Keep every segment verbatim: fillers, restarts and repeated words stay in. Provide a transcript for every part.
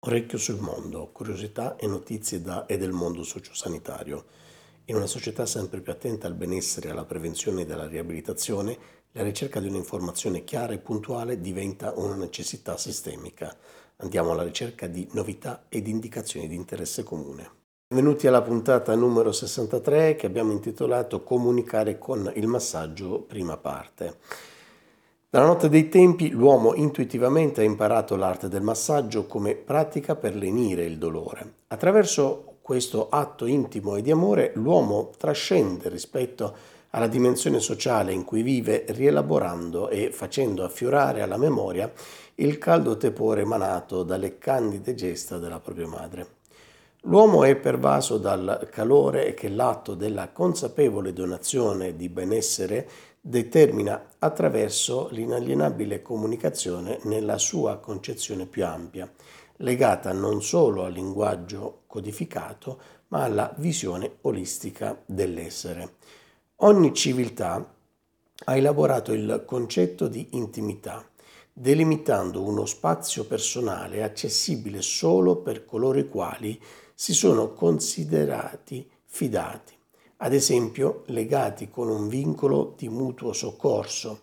Orecchio sul mondo, curiosità e notizie da e del mondo sociosanitario. In una società sempre più attenta al benessere, alla prevenzione e alla riabilitazione, la ricerca di un'informazione chiara e puntuale diventa una necessità sistemica. Andiamo alla ricerca di novità ed indicazioni di interesse comune. Benvenuti alla puntata numero sessantatré che abbiamo intitolato Comunicare con il massaggio, prima parte. Dalla notte dei tempi l'uomo intuitivamente ha imparato l'arte del massaggio come pratica per lenire il dolore. Attraverso questo atto intimo e di amore l'uomo trascende rispetto alla dimensione sociale in cui vive, rielaborando e facendo affiorare alla memoria il caldo tepore emanato dalle candide gesta della propria madre. L'uomo è pervaso dal calore che l'atto della consapevole donazione di benessere determina attraverso l'inalienabile comunicazione nella sua concezione più ampia, legata non solo al linguaggio codificato, ma alla visione olistica dell'essere. Ogni civiltà ha elaborato il concetto di intimità, delimitando uno spazio personale accessibile solo per coloro i quali si sono considerati fidati, ad esempio legati con un vincolo di mutuo soccorso.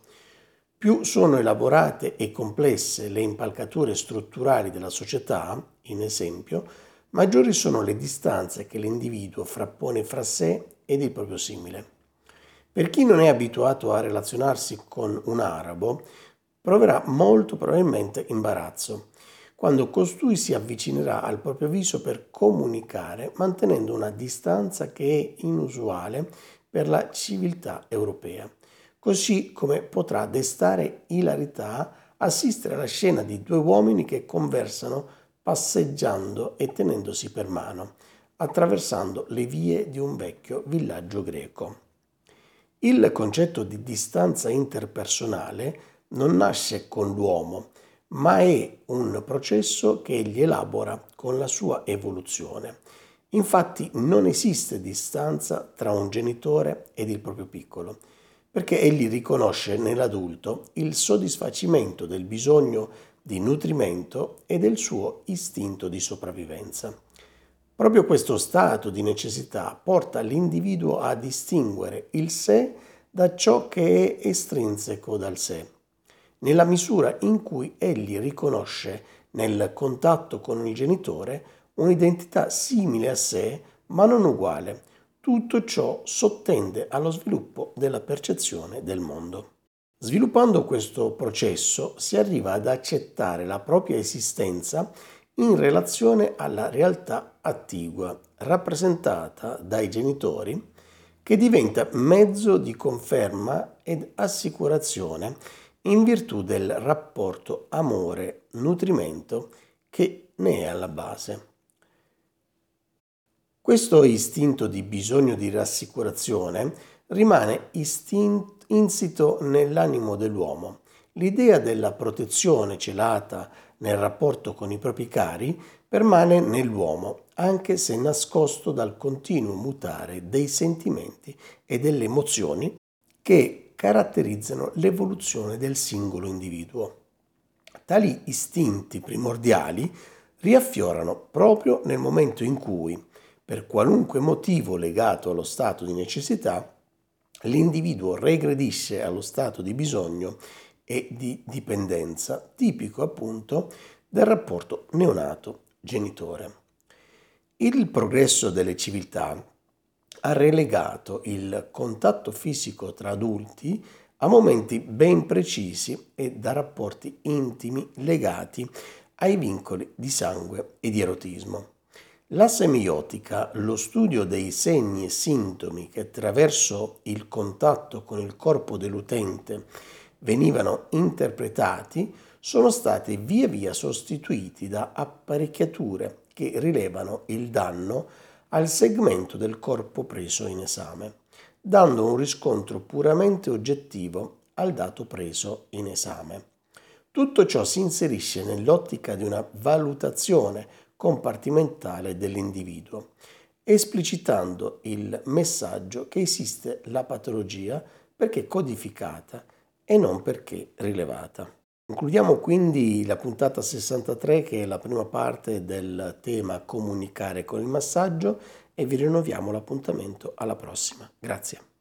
Più sono elaborate e complesse le impalcature strutturali della società, in esempio, maggiori sono le distanze che l'individuo frappone fra sé ed il proprio simile. Per chi non è abituato a relazionarsi con un arabo, proverà molto probabilmente imbarazzo quando costui si avvicinerà al proprio viso per comunicare, mantenendo una distanza che è inusuale per la civiltà europea. Così come potrà destare ilarità assistere alla scena di due uomini che conversano passeggiando e tenendosi per mano, attraversando le vie di un vecchio villaggio greco. Il concetto di distanza interpersonale non nasce con l'uomo, ma è un processo che egli elabora con la sua evoluzione. Infatti non esiste distanza tra un genitore ed il proprio piccolo, perché egli riconosce nell'adulto il soddisfacimento del bisogno di nutrimento e del suo istinto di sopravvivenza. Proprio questo stato di necessità porta l'individuo a distinguere il sé da ciò che è estrinseco dal sé, nella misura in cui egli riconosce nel contatto con il genitore un'identità simile a sé ma non uguale. Tutto ciò sottende allo sviluppo della percezione del mondo. Sviluppando questo processo si arriva ad accettare la propria esistenza in relazione alla realtà attigua, rappresentata dai genitori, che diventa mezzo di conferma ed assicurazione in virtù del rapporto amore-nutrimento che ne è alla base. Questo istinto di bisogno di rassicurazione rimane istin- insito nell'animo dell'uomo. L'idea della protezione celata nel rapporto con i propri cari permane nell'uomo, anche se nascosto dal continuo mutare dei sentimenti e delle emozioni che caratterizzano l'evoluzione del singolo individuo. Tali istinti primordiali riaffiorano proprio nel momento in cui, per qualunque motivo legato allo stato di necessità, l'individuo regredisce allo stato di bisogno e di dipendenza, tipico appunto del rapporto neonato-genitore. Il progresso delle civiltà ha relegato il contatto fisico tra adulti a momenti ben precisi e da rapporti intimi legati ai vincoli di sangue e di erotismo. La semiotica, lo studio dei segni e sintomi che attraverso il contatto con il corpo dell'utente venivano interpretati, sono stati via via sostituiti da apparecchiature che rilevano il danno al segmento del corpo preso in esame, dando un riscontro puramente oggettivo al dato preso in esame. Tutto ciò si inserisce nell'ottica di una valutazione compartimentale dell'individuo, esplicitando il messaggio che esiste la patologia perché codificata e non perché rilevata. Concludiamo quindi la puntata sessantatré, che è la prima parte del tema comunicare con il massaggio, e vi rinnoviamo l'appuntamento alla prossima. Grazie.